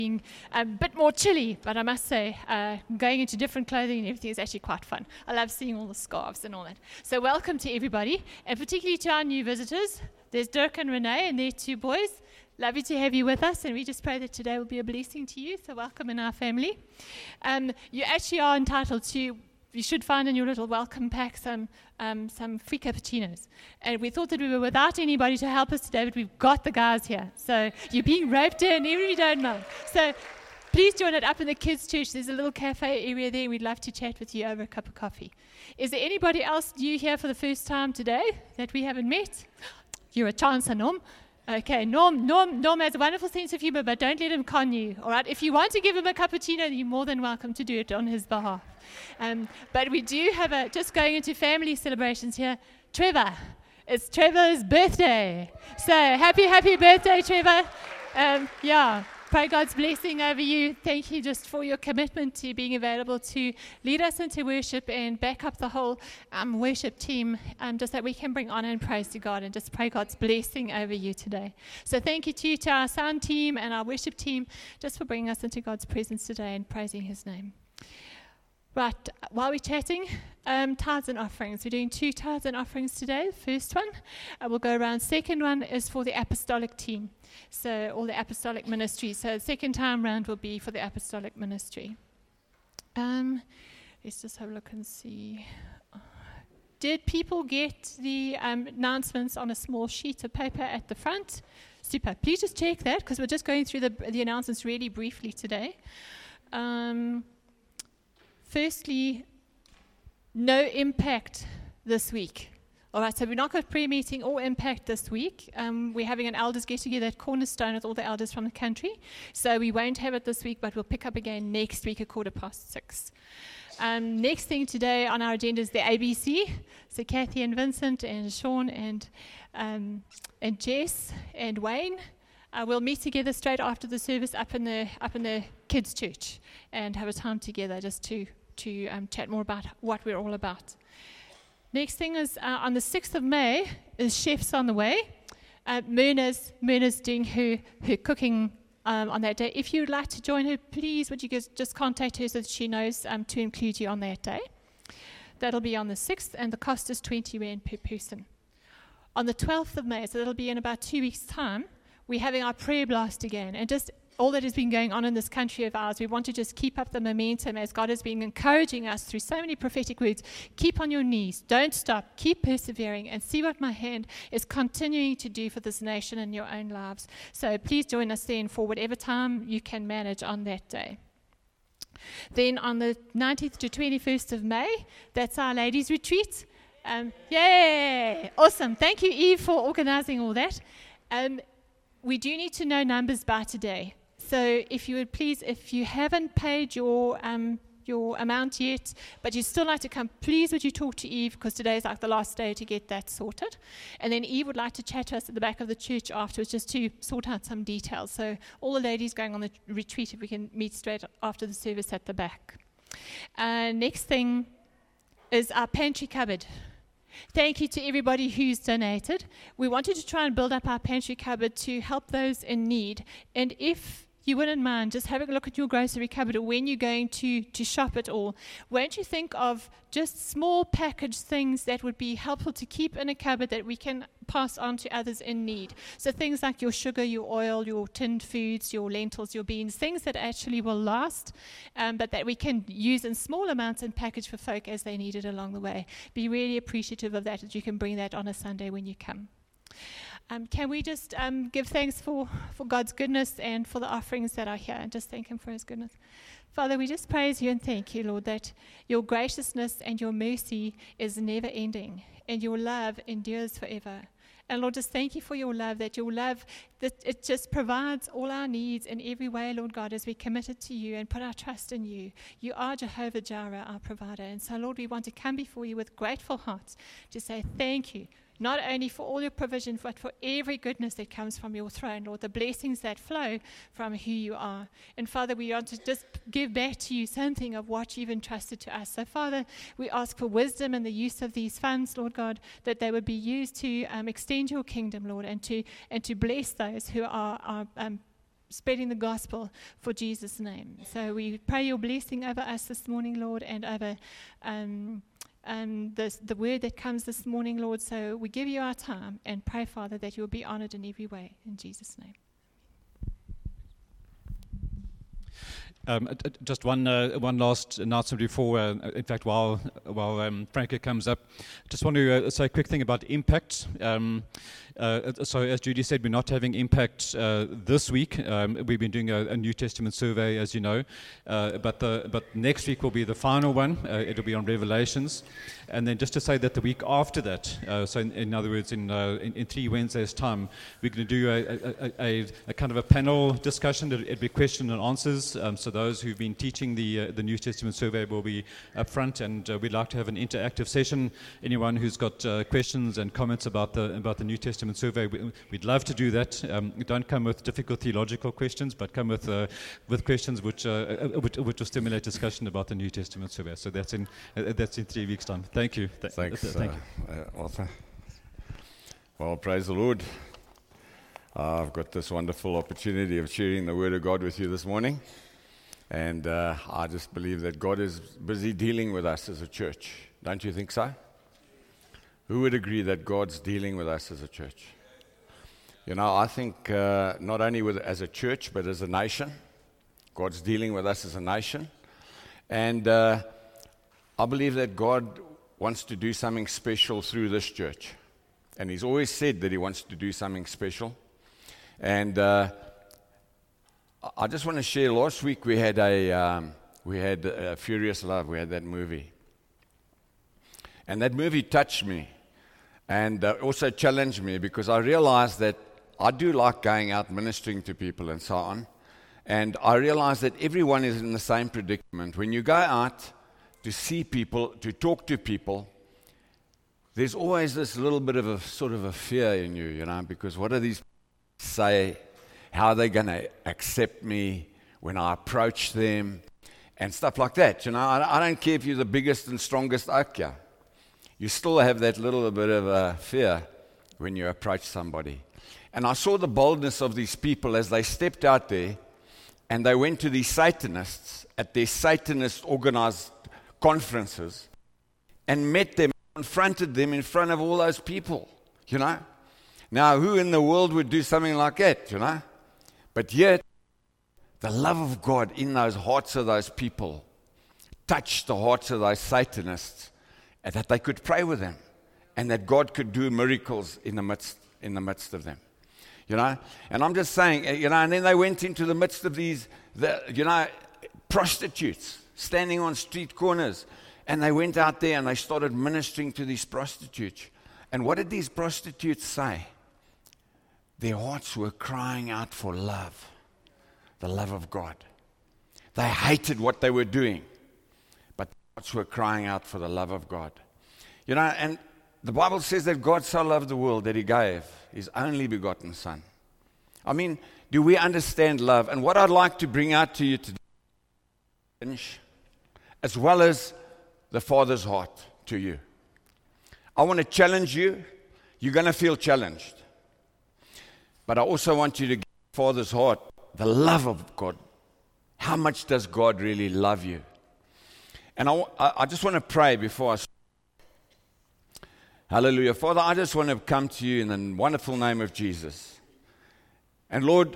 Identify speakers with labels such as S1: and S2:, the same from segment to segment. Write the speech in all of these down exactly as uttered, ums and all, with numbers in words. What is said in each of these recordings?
S1: being a bit more chilly, but I must say, uh, going into different clothing and everything is actually quite fun. I love seeing all the scarves and all that. So welcome to everybody, and particularly to our new visitors. There's Dirk and Renee and their two boys. Lovely to have you with us, and we just pray that today will be a blessing to you, so welcome in our family. Um, you actually are entitled to, you should find in your little welcome pack some um, some free cappuccinos. And we thought that we were without anybody to help us today, but we've got the guys here. So you're being roped in, even if you don't know. So please join it up in the kids' church. There's a little cafe area there. We'd love to chat with you over a cup of coffee. Is there anybody else new here for the first time today that we haven't met? You're a chancer, Norm. Okay, Norm, Norm, Norm has a wonderful sense of humor, but don't let him con you, all right? If you want to give him a cappuccino, you're more than welcome to do it on his behalf. Um, but we do have a, just going into family celebrations here, Trevor. It's Trevor's birthday. So happy, happy birthday, Trevor. Um, yeah. Pray God's blessing over you. Thank you just for your commitment to being available to lead us into worship and back up the whole um, worship team, um, just that we can bring honor and praise to God, and just pray God's blessing over you today. So thank you to you, to our sound team and our worship team, just for bringing us into God's presence today and praising his name. Right, while we're chatting, um, tithes and offerings. We're doing two tithes and offerings today. The first one, uh, we'll go around. Second one is for the apostolic team, so all the apostolic ministry. So the second time round will be for the apostolic ministry. Um, let's just have a look and see. Did people get the um, announcements on a small sheet of paper at the front? Super. Please just check that, because we're just going through the, the announcements really briefly today. Um... Firstly, no impact this week. All right, so we're not got prayer meeting or impact this week. Um, we're having an elders get-together at Cornerstone with all the elders from the country. So we won't have it this week, but we'll pick up again next week at quarter past six. Um, next thing today on our agenda is the A B C. So Kathy and Vincent and Sean and, um, and Jess and Wayne. Uh, we'll meet together straight after the service up in the up in the kids' church and have a time together just to to um, chat more about what we're all about. Next thing is uh, on the sixth of May is Chefs on the Way. Uh, Myrna's, Myrna's doing her, her cooking um, on that day. If you'd like to join her, please would you guys just contact her so that she knows um, to include you on that day. That'll be on the sixth, and the cost is twenty rand per person. On the twelfth of May, so that'll be in about two weeks' time, we're having our prayer blast again, and just all that has been going on in this country of ours, we want to just keep up the momentum as God has been encouraging us through so many prophetic words. Keep on your knees, don't stop, keep persevering, and see what my hand is continuing to do for this nation and your own lives. So please join us then for whatever time you can manage on that day. Then on the nineteenth to twenty-first of May, that's our ladies' retreat. Um, yay! Awesome. Thank you, Eve, for organizing all that. Um, we do need to know numbers by today. So if you would please, if you haven't paid your um, your amount yet, but you'd still like to come, please would you talk to Eve, because today is like the last day to get that sorted. And then Eve would like to chat to us at the back of the church afterwards just to sort out some details. So all the ladies going on the retreat, if we can meet straight after the service at the back. Uh, next thing is our pantry cupboard. Thank you to everybody who's donated. We wanted to try and build up our pantry cupboard to help those in need. And if you wouldn't mind just having a look at your grocery cupboard, or when you're going to, to shop at all, won't you think of just small packaged things that would be helpful to keep in a cupboard that we can pass on to others in need? So things like your sugar, your oil, your tinned foods, your lentils, your beans, things that actually will last, um, but that we can use in small amounts and package for folk as they need it along the way. Be really appreciative of that, that you can bring that on a Sunday when you come. Um, can we just um, give thanks for, for God's goodness and for the offerings that are here, and just thank him for his goodness. Father, we just praise you and thank you, Lord, that your graciousness and your mercy is never ending, and your love endures forever. And Lord, just thank you for your love, that your love, that it just provides all our needs in every way, Lord God, as we commit it to you and put our trust in you. You are Jehovah Jireh, our provider. And so, Lord, we want to come before you with grateful hearts to say thank you, not only for all your provision, but for every goodness that comes from your throne, Lord, the blessings that flow from who you are. And Father, we want to just give back to you something of what you've entrusted to us. So Father, we ask for wisdom in the use of these funds, Lord God, that they would be used to um, extend your kingdom, Lord, and to and to bless those who are, are um, spreading the gospel for Jesus' name. So we pray your blessing over us this morning, Lord, and over um, um, the, the word that comes this morning, Lord. So we give you our time and pray, Father, that you'll be honored in every way. In Jesus' name.
S2: Um, uh, just one uh, one last announcement before, uh, in fact, while while um, Franca comes up, just want to uh, say a quick thing about Impact. Um, uh, so, as Judy said, we're not having Impact uh, this week. Um, we've been doing a, a New Testament survey, as you know, uh, but the but next week will be the final one. Uh, it'll be on Revelations, and then just to say that the week after that, uh, so in, in other words, in, uh, in in three Wednesdays' time, we're going to do a, a, a, a kind of a panel discussion. It'll be question and answers. Um, so those who've been teaching the uh, the New Testament survey will be up front, and uh, we'd like to have an interactive session. Anyone who's got uh, questions and comments about the about the New Testament survey, we, we'd love to do that. Um, don't come with difficult theological questions, but come with uh, with questions which, uh, which which will stimulate discussion about the New Testament survey. So that's in uh, that's in three weeks' time. Thank you. Th-
S3: Thanks,
S2: th- thank
S3: uh,
S2: you.
S3: uh, Arthur. Well, praise the Lord. Uh, I've got this wonderful opportunity of sharing the Word of God with you this morning. And uh, I just believe that God is busy dealing with us as a church. Don't you think so? Who would agree that God's dealing with us as a church? You know, I think uh, not only with as a church, but as a nation. God's dealing with us as a nation. And uh, I believe that God wants to do something special through this church. And He's always said that He wants to do something special. And uh, I just want to share. Last week we had a um, we had a Furious Love. We had that movie, and that movie touched me, and uh, also challenged me because I realized that I do like going out ministering to people and so on, and I realized that everyone is in the same predicament. When you go out to see people, to talk to people, there's always this little bit of a sort of a fear in you, you know, because what do these people say? How are they going to accept me when I approach them and stuff like that? You know, I, I don't care if you're the biggest and strongest oak here. You still have that little bit of a fear when you approach somebody. And I saw the boldness of these people as they stepped out there and they went to these Satanists at their Satanist organized conferences and met them, confronted them in front of all those people, you know. Now, who in the world would do something like that, you know? But yet, the love of God in those hearts of those people touched the hearts of those Satanists, and that they could pray with them, and that God could do miracles in the midst in the midst of them, you know. And I'm just saying, you know. And then they went into the midst of these, the, you know, prostitutes standing on street corners, and they went out there and they started ministering to these prostitutes. And what did these prostitutes say? Their hearts were crying out for love, the love of God. They hated what they were doing, but their hearts were crying out for the love of God. You know, and the Bible says that God so loved the world that He gave His only begotten Son. I mean, do we understand love? And what I'd like to bring out to you today, as well as the Father's heart to you. I want to challenge you. You're going to feel challenged. But I also want you to get the Father's heart, the love of God. How much does God really love you? And I, I just want to pray before I start. Hallelujah. Father, I just want to come to you in the wonderful name of Jesus. And Lord,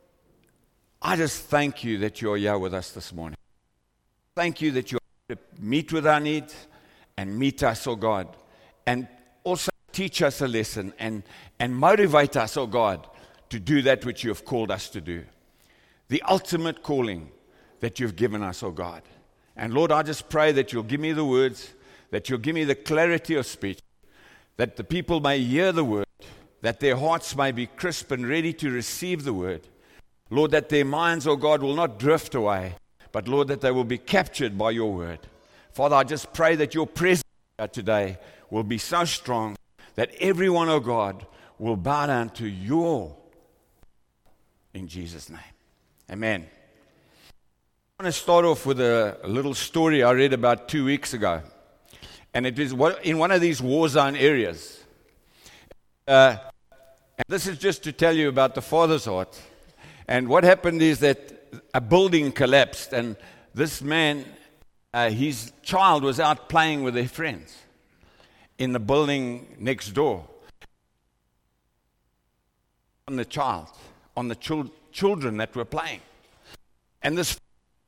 S3: I just thank you that you're here with us this morning. Thank you that you're to meet with our needs and meet us, oh God. And also teach us a lesson and, and motivate us, oh God, to do that which you have called us to do. The ultimate calling that you've given us, oh God. And Lord, I just pray that you'll give me the words, that you'll give me the clarity of speech, that the people may hear the word, that their hearts may be crisp and ready to receive the word. Lord, that their minds, oh God, will not drift away, but Lord, that they will be captured by your word. Father, I just pray that your presence today will be so strong that everyone, oh God, will bow down to your, in Jesus' name. Amen. I want to start off with a, a little story I read about two weeks ago. And it is in one of these war zone areas. Uh, and this is just to tell you about the Father's heart. And what happened is that a building collapsed, and this man, uh, his child was out playing with their friends in the building next door. On the child, on the chil- children that were playing. And this,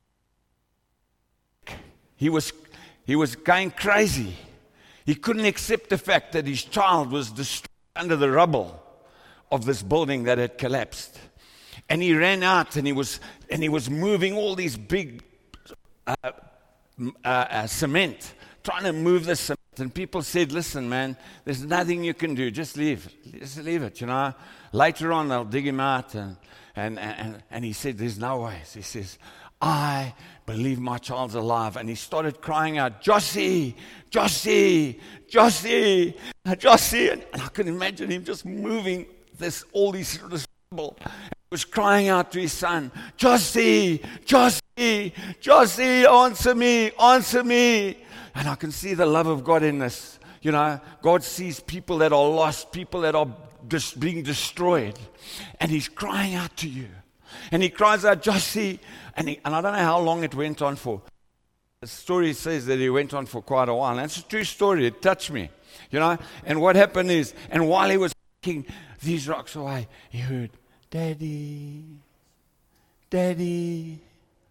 S3: he was, he was going crazy. He couldn't accept the fact that his child was destroyed under the rubble of this building that had collapsed. And he ran out, and he was, and he was moving all these big uh, uh, uh, cement, trying to move the cement. And people said, listen, man, there's nothing you can do. Just leave. Just leave it, you know. Later on, they'll dig him out. And, and, and, and he said, there's no ways. He says, I believe my child's alive. And he started crying out, Jossie, Jossie, Jossie, Jossie. And, and I could imagine him just moving this, all these this rubble. He was crying out to his son, Jossie, Jossie, Jossie, answer me, answer me. And I can see the love of God in this. You know, God sees people that are lost, people that are just being destroyed. And he's crying out to you. And he cries out, Jossie. And, he, and I don't know how long it went on for. The story says that it went on for quite a while. And it's a true story. It touched me. You know, and what happened is, and while he was kicking these rocks away, he heard, Daddy, Daddy.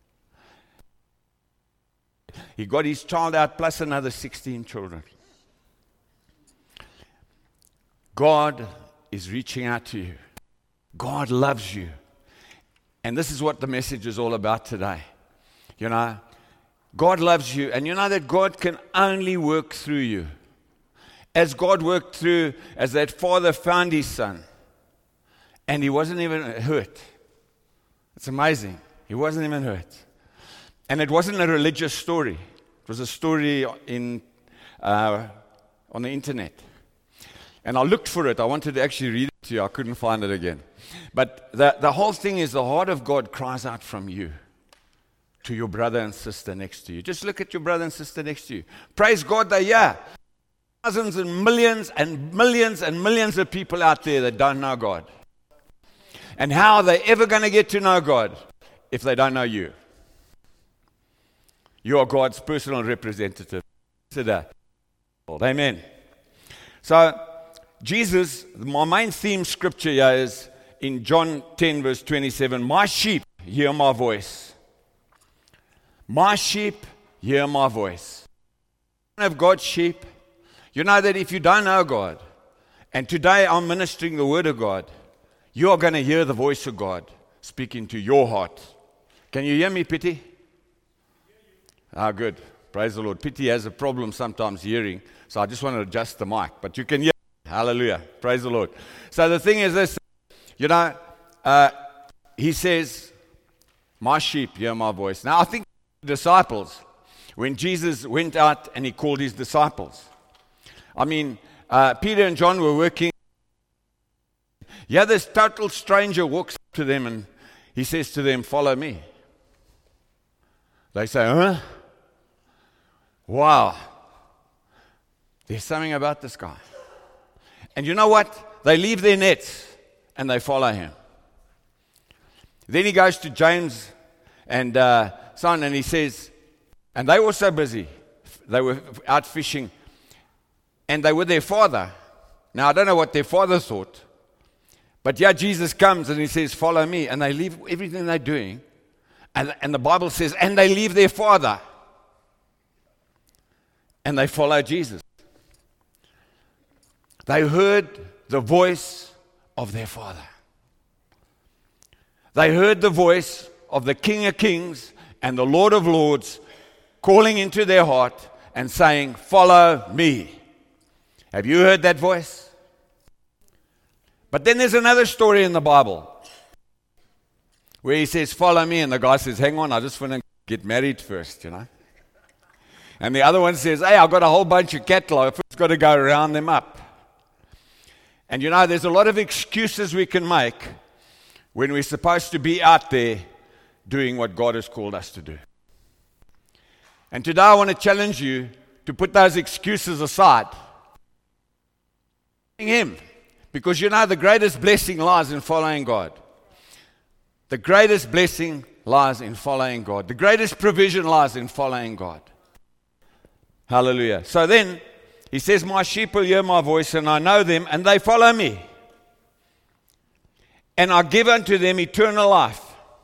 S3: He got his child out plus another sixteen children. God is reaching out to you. God loves you. And this is what the message is all about today. You know, God loves you. And you know that God can only work through you. As God worked through, as that father found his son. And he wasn't even hurt. It's amazing. He wasn't even hurt. And it wasn't a religious story. It was a story in uh, on the internet. And I looked for it. I wanted to actually read it to you. I couldn't find it again. But the, the whole thing is the heart of God cries out from you to your brother and sister next to you. Just look at your brother and sister next to you. Praise God, they're here. Thousands and millions and millions and millions of people out there that don't know God. And how are they ever going to get to know God if they don't know you? You are God's personal representative. Consider. Amen. So, Jesus, my main theme scripture here is in John ten, verse twenty-seven. My sheep hear my voice. My sheep hear my voice. You have God's sheep. You know that if you don't know God, and today I'm ministering the word of God, you are going to hear the voice of God speaking to your heart. Can you hear me, Pity? Ah, good. Praise the Lord. Pity has a problem sometimes hearing, so I just want to adjust the mic. But you can hear. Hallelujah. Praise the Lord. So the thing is this, you know, uh, he says, my sheep hear my voice. Now, I think disciples, when Jesus went out and he called his disciples, I mean, uh, Peter and John were working. Yeah, this total stranger walks up to them and he says to them, follow me. They say, huh? Wow. There's something about this guy. And you know what? They leave their nets and they follow him. Then he goes to James and uh, son and he says, and they were so busy. They were out fishing and they were their father. Now, I don't know what their father thought. But yeah, Jesus comes and he says, follow me. And they leave everything they're doing. And, and the Bible says, and they leave their father. And they follow Jesus. They heard the voice of their father. They heard the voice of the King of Kings and the Lord of Lords calling into their heart and saying, follow me. Have you heard that voice? But then there's another story in the Bible where he says, follow me. And the guy says, hang on, I just want to get married first, you know. And the other one says, hey, I've got a whole bunch of cattle. I've first got to go round them up. And you know, there's a lot of excuses we can make when we're supposed to be out there doing what God has called us to do. And today I want to challenge you to put those excuses aside. Him. Because you know the greatest blessing lies in following God. The greatest blessing lies in following God. The greatest provision lies in following God. Hallelujah. So then, he says, my sheep will hear my voice, and I know them, and they follow me. And I give unto them eternal life.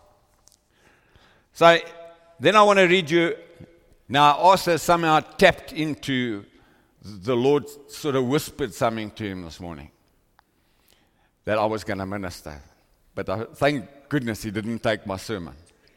S3: So, then I want to read you. Now, I also somehow tapped into the Lord, sort of whispered something to him this morning that I was going to minister. But I, thank goodness he didn't take my sermon.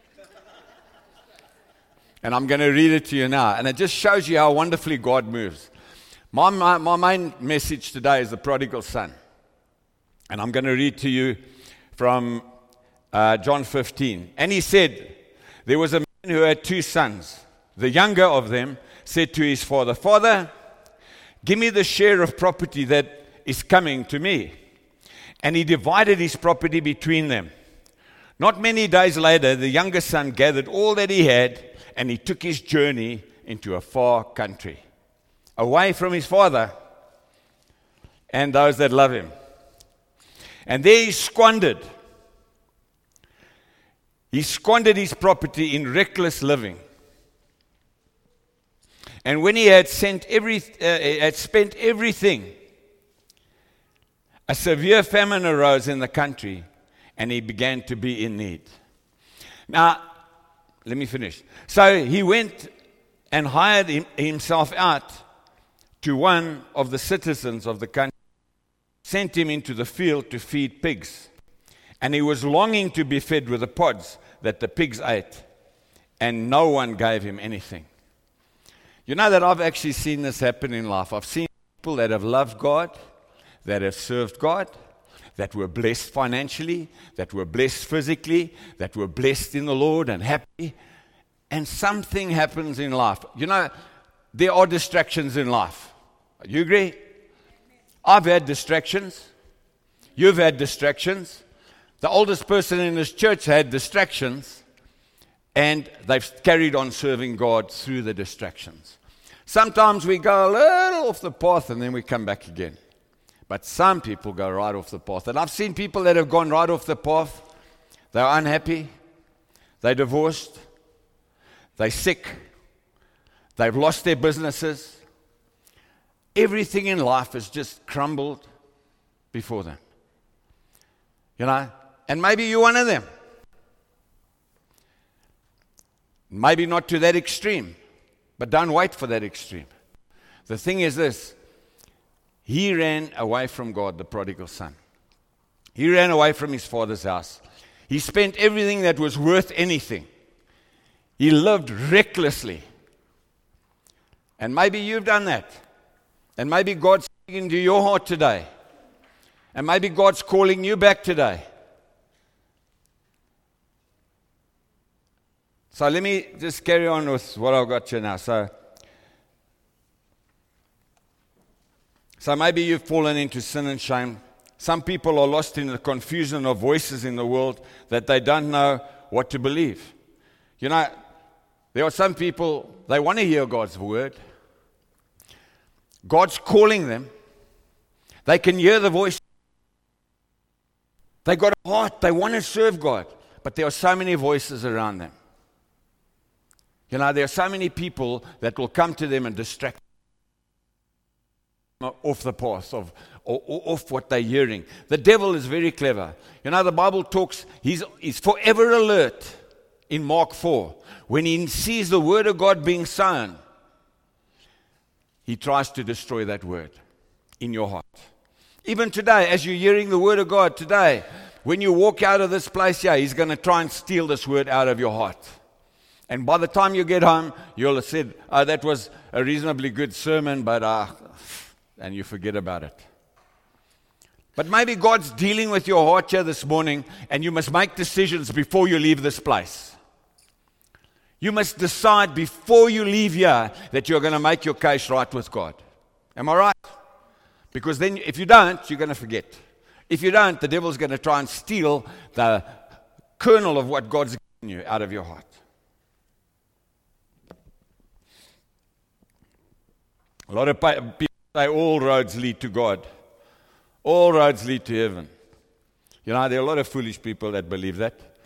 S3: And I'm going to read it to you now. And it just shows you how wonderfully God moves. My, my, my main message today is the prodigal son. And I'm going to read to you from uh, John fifteen. And he said, there was a man who had two sons. The younger of them said to his father, Father, give me the share of property that is coming to me. And he divided his property between them. Not many days later, the younger son gathered all that he had, and he took his journey into a far country, away from his father and those that love him. And there he squandered. He squandered his property in reckless living. And when he had, sent every, uh, had spent everything, a severe famine arose in the country, and he began to be in need. Now, let me finish. So he went and hired him, himself out to one of the citizens of the country, sent him into the field to feed pigs. And he was longing to be fed with the pods that the pigs ate, and no one gave him anything. You know that I've actually seen this happen in life. I've seen people that have loved God, that have served God, that were blessed financially, that were blessed physically, that were blessed in the Lord and happy. And something happens in life. You know, there are distractions in life. You agree? I've had distractions. You've had distractions. The oldest person in this church had distractions, and they've carried on serving God through the distractions. Sometimes we go a little off the path and then we come back again. But some people go right off the path. And I've seen people that have gone right off the path. They're unhappy. They're divorced. They're sick. They've lost their businesses. Everything in life has just crumbled before them. You know? And maybe you're one of them. Maybe not to that extreme. But don't wait for that extreme. The thing is this. He ran away from God, the prodigal son. He ran away from his father's house. He spent everything that was worth anything. He lived recklessly. And maybe you've done that. And maybe God's speaking into your heart today. And maybe God's calling you back today. So let me just carry on with what I've got here now. So, so maybe you've fallen into sin and shame. Some people are lost in the confusion of voices in the world that they don't know what to believe. You know, there are some people, they want to hear God's word. God's calling them. They can hear the voice. They got a heart. They want to serve God. But there are so many voices around them. You know, there are so many people that will come to them and distract them off the path of or, or off what they're hearing. The devil is very clever. You know, the Bible talks, he's, he's forever alert in Mark four. When he sees the word of God being sown, he tries to destroy that word in your heart. Even today, as you're hearing the word of God today, when you walk out of this place here, he's going to try and steal this word out of your heart. And by the time you get home, you'll have said, oh, that was a reasonably good sermon, but, uh, and you forget about it. But maybe God's dealing with your heart here this morning, and you must make decisions before you leave this place. You must decide before you leave here that you're going to make your case right with God. Am I right? Because then if you don't, you're going to forget. If you don't, the devil's going to try and steal the kernel of what God's given you out of your heart. A lot of people say all roads lead to God. All roads lead to heaven. You know, there are a lot of foolish people that believe that.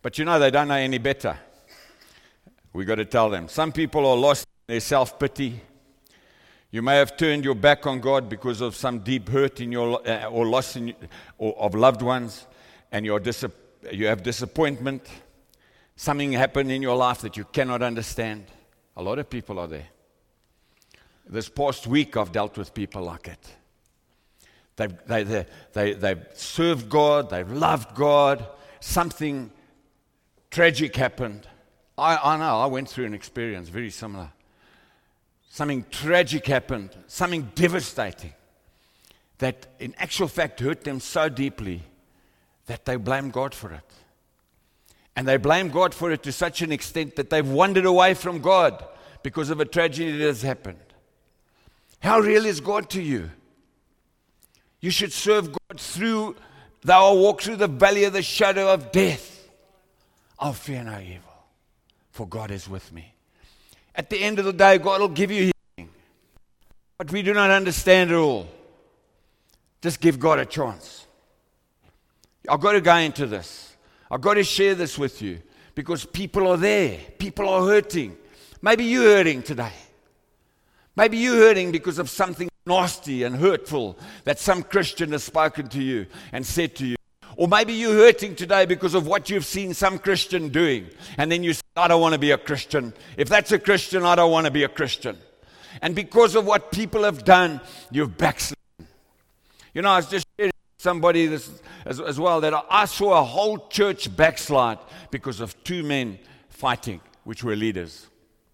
S3: But you know, they don't know any better. We got to tell them. Some people are lost in their self-pity. You may have turned your back on God because of some deep hurt in your uh, or loss in, or of loved ones, and you're dis- you have disappointment. Something happened in your life that you cannot understand. A lot of people are there. This past week, I've dealt with people like it. They've, they, they, they, they've served God, they've loved God. Something tragic happened. I, I know, I went through an experience very similar. Something tragic happened, something devastating, that in actual fact hurt them so deeply that they blame God for it. And they blame God for it to such an extent that they've wandered away from God because of a tragedy that has happened. How real is God to you? You should serve God through, though I walk through the valley of the shadow of death, I'll fear no evil, for God is with me. At the end of the day, God will give you healing. But we do not understand it all. Just give God a chance. I've got to go into this. I've got to share this with you because people are there. People are hurting. Maybe you're hurting today. Maybe you're hurting because of something nasty and hurtful that some Christian has spoken to you and said to you. Or maybe you're hurting today because of what you've seen some Christian doing. And then you say, I don't want to be a Christian. If that's a Christian, I don't want to be a Christian. And because of what people have done, you've backslidden. You know, I was just sharing with somebody this as, as well, that I saw a whole church backslide because of two men fighting, which were leaders.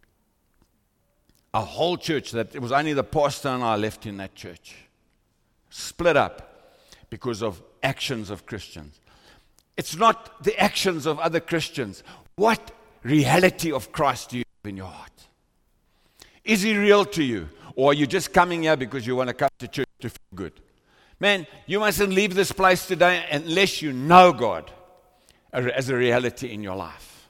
S3: A whole church, that it was only the pastor and I left in that church. Split up because of actions of Christians. It's not the actions of other Christians. What reality of Christ do you have in your heart? Is he real to you? Or are you just coming here because you want to come to church to feel good? Man, you mustn't leave this place today unless you know God as a reality in your life.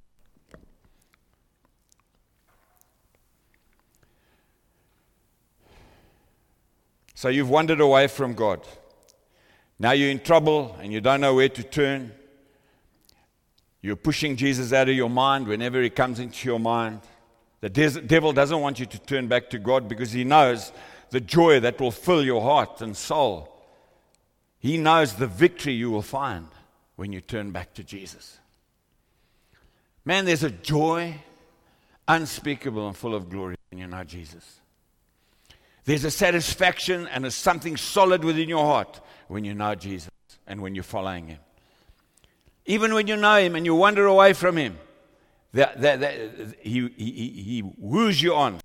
S3: So you've wandered away from God. Now you're in trouble and you don't know where to turn. You're pushing Jesus out of your mind whenever he comes into your mind. The de- devil doesn't want you to turn back to God because he knows the joy that will fill your heart and soul. He knows the victory you will find when you turn back to Jesus. Man, there's a joy unspeakable and full of glory when you know Jesus. There's a satisfaction and a something solid within your heart when you know Jesus and when you're following him. Even when you know him and you wander away from him, that, that, that, he, he, he woos you on.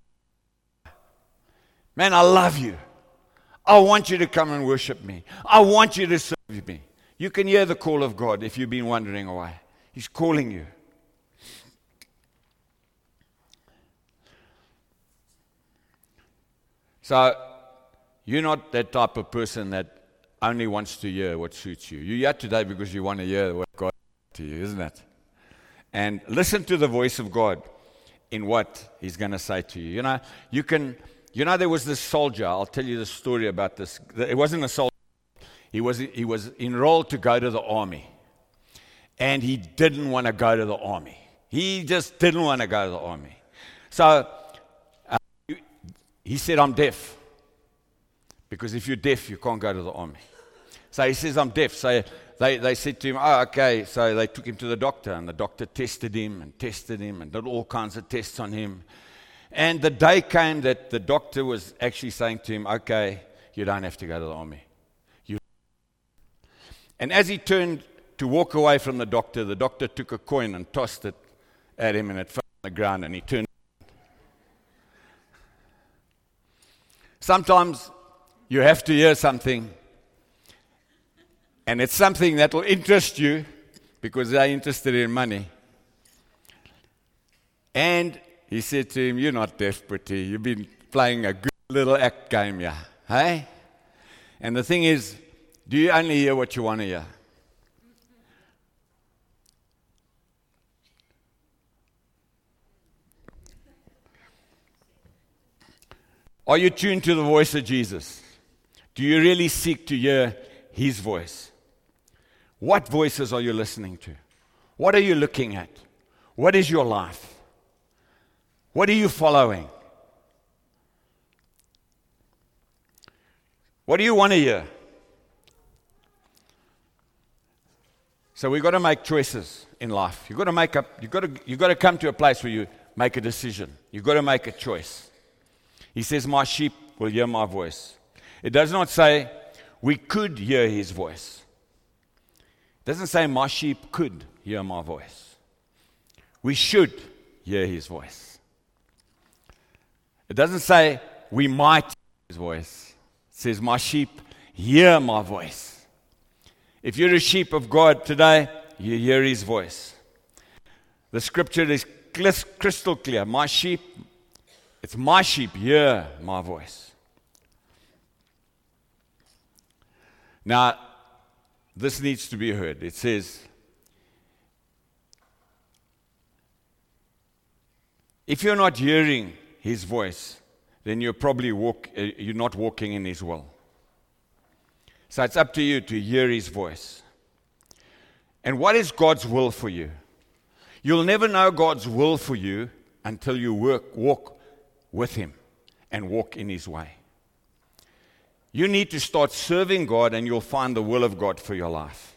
S3: Man, I love you. I want you to come and worship me. I want you to serve me. You can hear the call of God if you've been wandering away. He's calling you. So, you're not that type of person that only wants to hear what suits you. You're here today because you want to hear what God says to you, isn't it? And listen to the voice of God in what he's going to say to you. You know, you can, you know, there was this soldier. I'll tell you the story about this. It wasn't a soldier. He was, he was enrolled to go to the army. And he didn't want to go to the army. He just didn't want to go to the army. So, he said, I'm deaf. Because if you're deaf, you can't go to the army. So he says, I'm deaf. So they, they said to him, oh, okay. So they took him to the doctor, and the doctor tested him and tested him and did all kinds of tests on him. And the day came that the doctor was actually saying to him, okay, you don't have to go to the army. You. And as he turned to walk away from the doctor, the doctor took a coin and tossed it at him, and it fell on the ground, and he turned. Sometimes you have to hear something, and it's something that will interest you because they're interested in money. And he said to him, you're not deaf, pretty. You've been playing a good little act game here. Hey? And the thing is, do you only hear what you want to hear? Are you tuned to the voice of Jesus? Do you really seek to hear his voice? What voices are you listening to? What are you looking at? What is your life? What are you following? What do you want to hear? So we've got to make choices in life. You've got to make up, you've got to, you've got to come to a place where you make a decision. You've got to make a choice. He says, my sheep will hear my voice. It does not say, we could hear his voice. It doesn't say, my sheep could hear my voice. We should hear his voice. It doesn't say, we might hear his voice. It says, my sheep hear my voice. If you're a sheep of God today, you hear his voice. The scripture is crystal clear. My sheep, it's my sheep, hear my voice. Now, this needs to be heard. It says, if you're not hearing his voice, then you're probably walk, uh, you're not walking in his will. So it's up to you to hear his voice. And what is God's will for you? You'll never know God's will for you until you work, walk with him and walk in his way. You need to start serving God and you'll find the will of God for your life.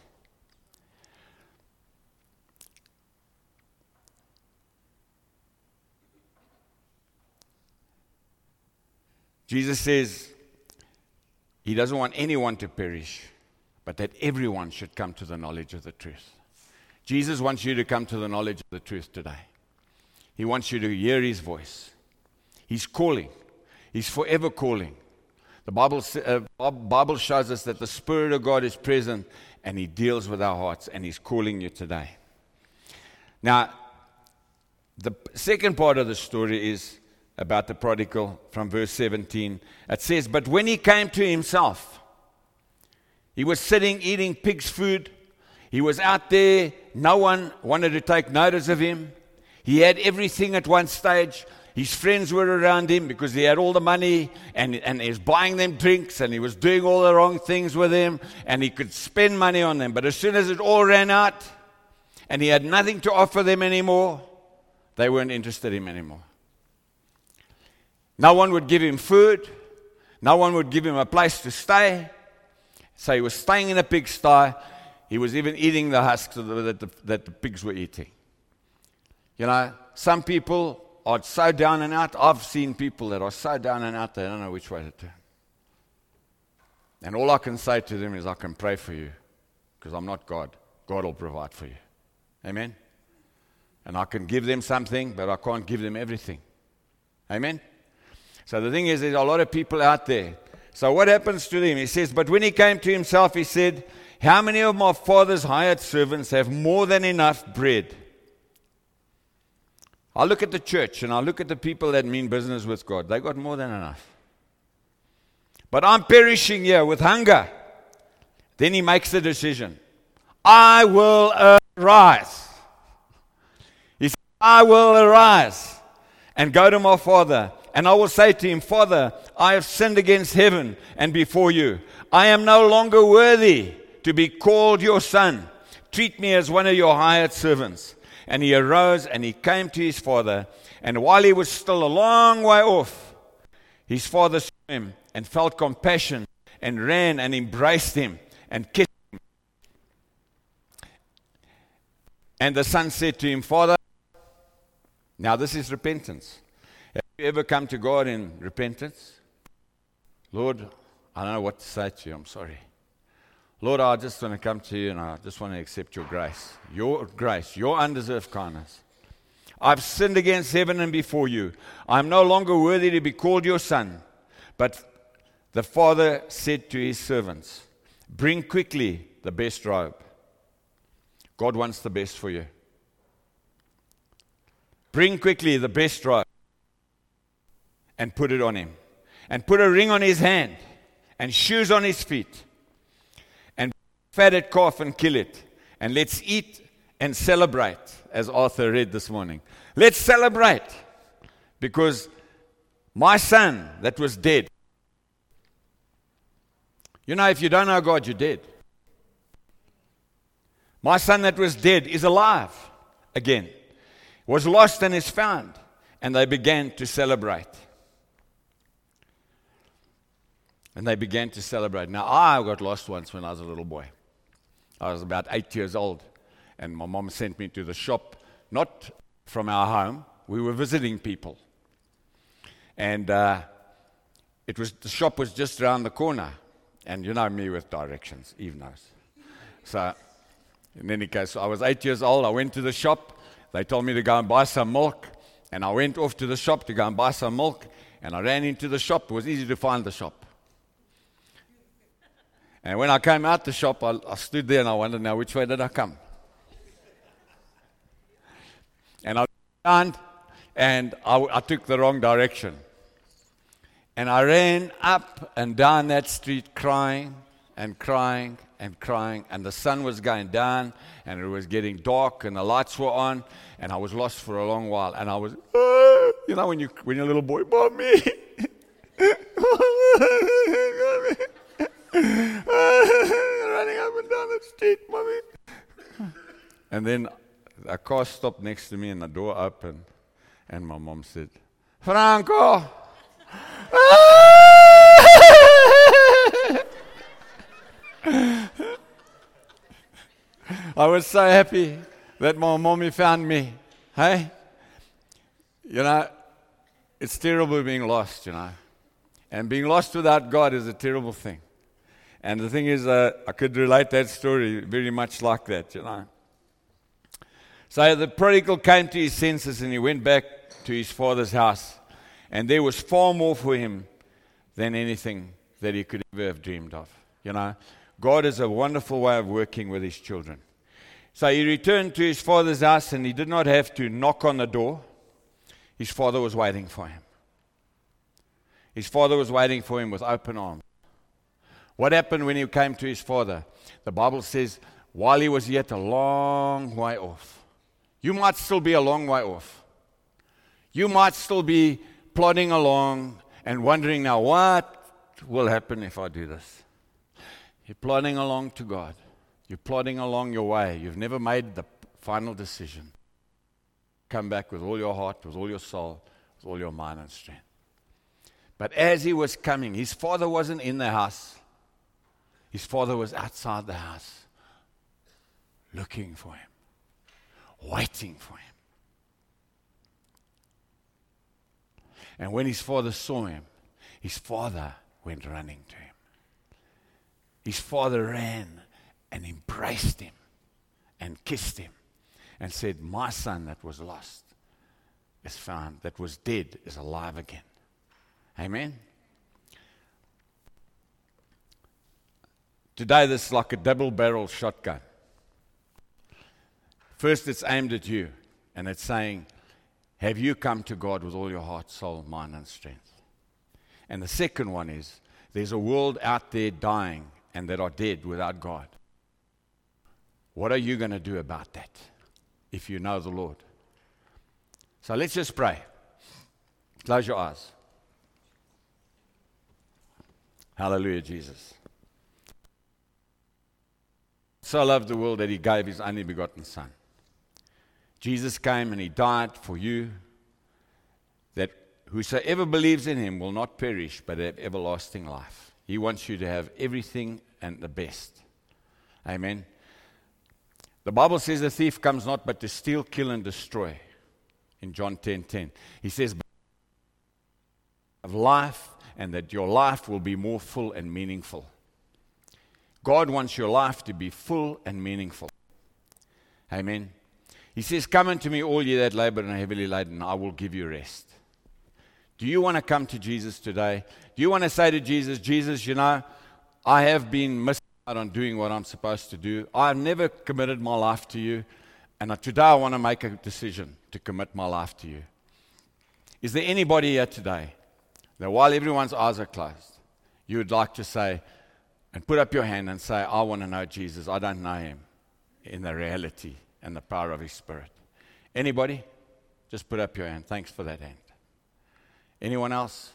S3: Jesus says he doesn't want anyone to perish, but that everyone should come to the knowledge of the truth. Jesus wants you to come to the knowledge of the truth today. He wants you to hear his voice. He's calling. He's forever calling. The Bible, uh, Bible shows us that the Spirit of God is present and he deals with our hearts and he's calling you today. Now, the second part of the story is about the prodigal from verse seventeen. It says, but when he came to himself, he was sitting eating pig's food. He was out there. No one wanted to take notice of him. He had everything at one stage. His friends were around him because he had all the money and, and he was buying them drinks and he was doing all the wrong things with them and he could spend money on them. But as soon as it all ran out and he had nothing to offer them anymore, they weren't interested in him anymore. No one would give him food. No one would give him a place to stay. So he was staying in a pigsty. He was even eating the husks that the, that the pigs were eating. You know, some people are so down and out. I've seen people that are so down and out they don't know which way to turn. And all I can say to them is I can pray for you because I'm not God. God will provide for you. Amen? And I can give them something, but I can't give them everything. Amen? So the thing is, there's a lot of people out there. So what happens to them? He says, but when he came to himself, he said, how many of my father's hired servants have more than enough bread? I look at the church and I look at the people that mean business with God. They got more than enough. But I'm perishing here with hunger. Then he makes the decision. I will arise. He said, I will arise and go to my father. And I will say to him, Father, I have sinned against heaven and before you. I am no longer worthy to be called your son. Treat me as one of your hired servants. And he arose and he came to his father. And while he was still a long way off, his father saw him and felt compassion and ran and embraced him and kissed him. And the son said to him, Father, now this is repentance. Have you ever come to God in repentance? Lord, I don't know what to say to you. I'm sorry. Lord, I just want to come to you and I just want to accept your grace. Your grace, your undeserved kindness. I've sinned against heaven and before you. I'm no longer worthy to be called your son. But the father said to his servants, bring quickly the best robe. God wants the best for you. Bring quickly the best robe and put it on him. And put a ring on his hand and shoes on his feet. And fatted calf and kill it. And let's eat and celebrate, as Arthur read this morning. Let's celebrate because my son that was dead. You know, if you don't know God, you're dead. My son that was dead is alive again. Was lost and is found. And they began to celebrate. And they began to celebrate. Now, I got lost once when I was a little boy. I was about eight years old. And my mom sent me to the shop, not from our home. We were visiting people. And uh, it was the shop was just around the corner. And you know me with directions, Eve knows. So, in any case, I was eight years old. I went to the shop. They told me to go and buy some milk. And I went off to the shop to go and buy some milk. And I ran into the shop. It was easy to find the shop. And when I came out the shop, I, I stood there and I wondered, now, which way did I come? And I turned and I, I took the wrong direction. And I ran up and down that street crying and crying and crying. And the sun was going down and it was getting dark and the lights were on. And I was lost for a long while. And I was, uh, you know, when, you, when you're a little boy, Mommy. Running up and down the street, Mommy. And then a car stopped next to me and the door opened. And my mom said, Franco. I was so happy that my mommy found me. Hey? You know, it's terrible being lost, you know. And being lost without God is a terrible thing. And the thing is, uh, I could relate that story very much like that, you know. So the prodigal came to his senses and he went back to his father's house. And there was far more for him than anything that he could ever have dreamed of. You know, God has a wonderful way of working with his children. So he returned to his father's house and he did not have to knock on the door. His father was waiting for him. His father was waiting for him with open arms. What happened when he came to his father? The Bible says, while he was yet a long way off. You might still be a long way off. You might still be plodding along and wondering now, what will happen if I do this? You're plodding along to God. You're plodding along your way. You've never made the final decision. Come back with all your heart, with all your soul, with all your mind and strength. But as he was coming, his father wasn't in the house. His father was outside the house, looking for him, waiting for him. And when his father saw him, his father went running to him. His father ran and embraced him and kissed him and said, my son that was lost is found, that was dead is alive again. Amen? Today this is like a double-barrel shotgun. First it's aimed at you and it's saying, have you come to God with all your heart, soul, mind, and strength? And the second one is, there's a world out there dying and that are dead without God. What are you going to do about that if you know the Lord? So let's just pray. Close your eyes. Hallelujah, Jesus. So loved the world that he gave his only begotten Son. Jesus came and he died for you, that whosoever believes in him will not perish but have everlasting life. He wants you to have everything and the best. Amen. The Bible says the thief comes not but to steal, kill, and destroy. In John ten ten. He says, of life, and that your life will be more full and meaningful. God wants your life to be full and meaningful. Amen. He says, come unto me, all ye that labor and are heavily laden, I will give you rest. Do you want to come to Jesus today? Do you want to say to Jesus, Jesus, you know, I have been missing out on doing what I'm supposed to do. I've never committed my life to you, and today I want to make a decision to commit my life to you. Is there anybody here today that while everyone's eyes are closed, you would like to say, and put up your hand and say, I want to know Jesus. I don't know him in the reality and the power of his Spirit. Anybody? Just put up your hand. Thanks for that hand. Anyone else?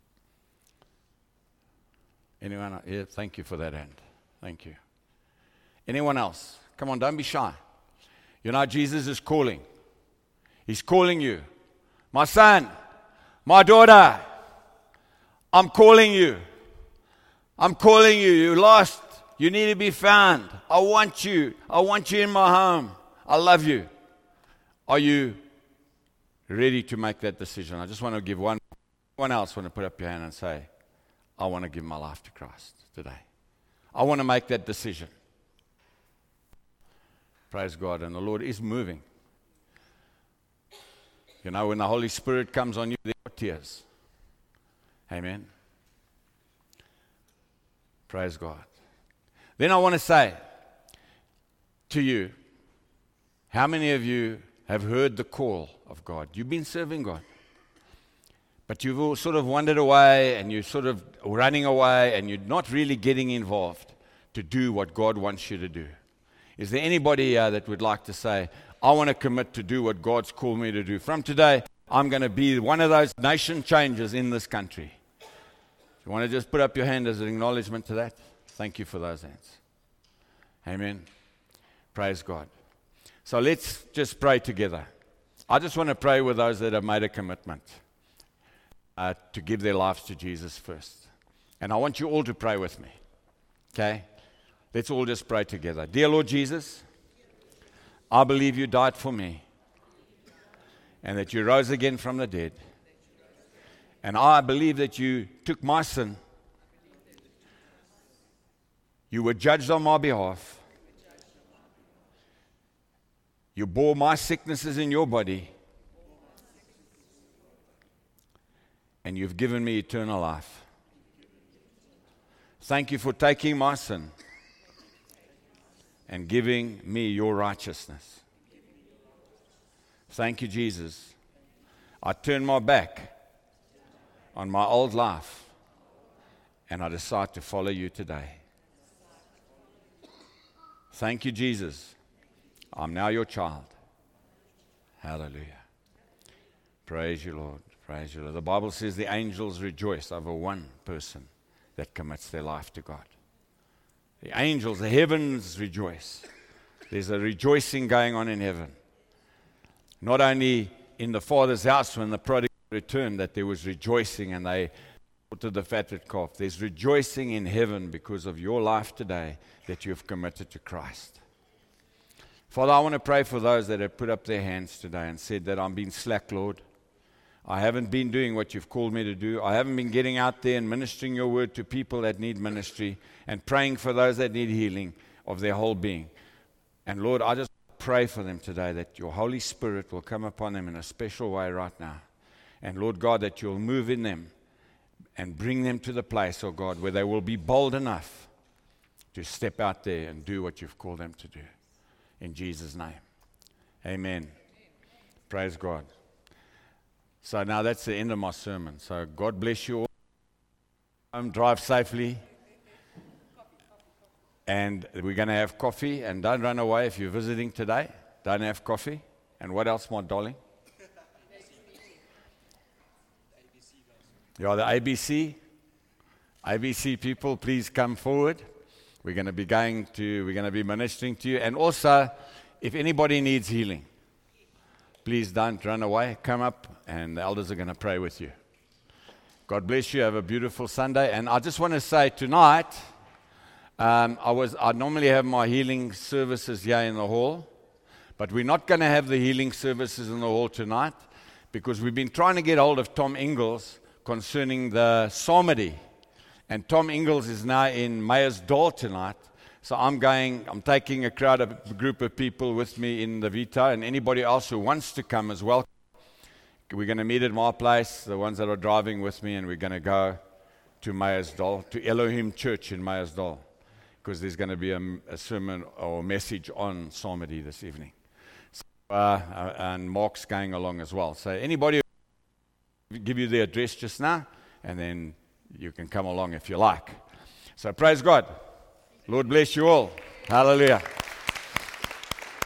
S3: Anyone else? Yeah, thank you for that hand. Thank you. Anyone else? Come on, don't be shy. You know, Jesus is calling. He's calling you. My son, my daughter, I'm calling you. I'm calling you. You're lost. You need to be found. I want you. I want you in my home. I love you. Are you ready to make that decision? I just want to give one. Anyone else want to put up your hand and say, I want to give my life to Christ today. I want to make that decision. Praise God. And the Lord is moving. You know, when the Holy Spirit comes on you, there are tears. Amen. Praise God. Then I want to say to you, how many of you have heard the call of God? You've been serving God, but you've all sort of wandered away and you're sort of running away and you're not really getting involved to do what God wants you to do. Is there anybody uh, that would like to say, I want to commit to do what God's called me to do? From today, I'm going to be one of those nation changers in this country. You want to just put up your hand as an acknowledgement to that? Thank you for those hands. Amen. Praise God. So let's just pray together. I just want to pray with those that have made a commitment uh, to give their lives to Jesus first. And I want you all to pray with me. Okay? Let's all just pray together. Dear Lord Jesus, I believe you died for me and that you rose again from the dead. And I believe that you took my sin. You were judged on my behalf. You bore my sicknesses in your body. And you've given me eternal life. Thank you for taking my sin and giving me your righteousness. Thank you, Jesus. I turn my back on my old life and I decide to follow you today. Thank you, Jesus. I'm now your child. Hallelujah. Praise you, Lord. Praise you, Lord. The Bible says the angels rejoice over one person that commits their life to God. The angels, the heavens rejoice. There's a rejoicing going on in heaven. Not only in the Father's house when the prodigal returned that there was rejoicing and they to the fatted calf. There's rejoicing in heaven because of your life today that you have committed to Christ. Father, I want to pray for those that have put up their hands today and said that I'm being slack, Lord. I haven't been doing what you've called me to do. I haven't been getting out there and ministering your word to people that need ministry and praying for those that need healing of their whole being. And Lord, I just pray for them today that your Holy Spirit will come upon them in a special way right now. And Lord God, that you'll move in them and bring them to the place, oh God, where they will be bold enough to step out there and do what you've called them to do. In Jesus' name. Amen. Praise God. So now that's the end of my sermon. So God bless you all. Um, drive safely. And we're going to have coffee. And don't run away if you're visiting today. Don't have coffee. And what else, my darling? Yeah, the A B C. A B C people, please come forward. We're going to be going to, we're going to be ministering to you. And also, if anybody needs healing, please don't run away. Come up and the elders are going to pray with you. God bless you. Have a beautiful Sunday. And I just want to say tonight, um, I was I normally have my healing services here in the hall, but we're not going to have the healing services in the hall tonight because we've been trying to get hold of Tom Ingalls concerning the psalmody. And Tom Ingalls is now in Meyersdal tonight. So I'm going, I'm taking a crowd, a group of people with me in the Vita, and anybody else who wants to come as well. We're going to meet at my place, the ones that are driving with me, and we're going to go to Meyersdal, to Elohim Church in Meyersdal, because there's going to be a, a sermon or a message on psalmody this evening. So, uh, and Mark's going along as well. So anybody give you the address just now, and then you can come along if you like. So praise God. Lord bless you all. Hallelujah.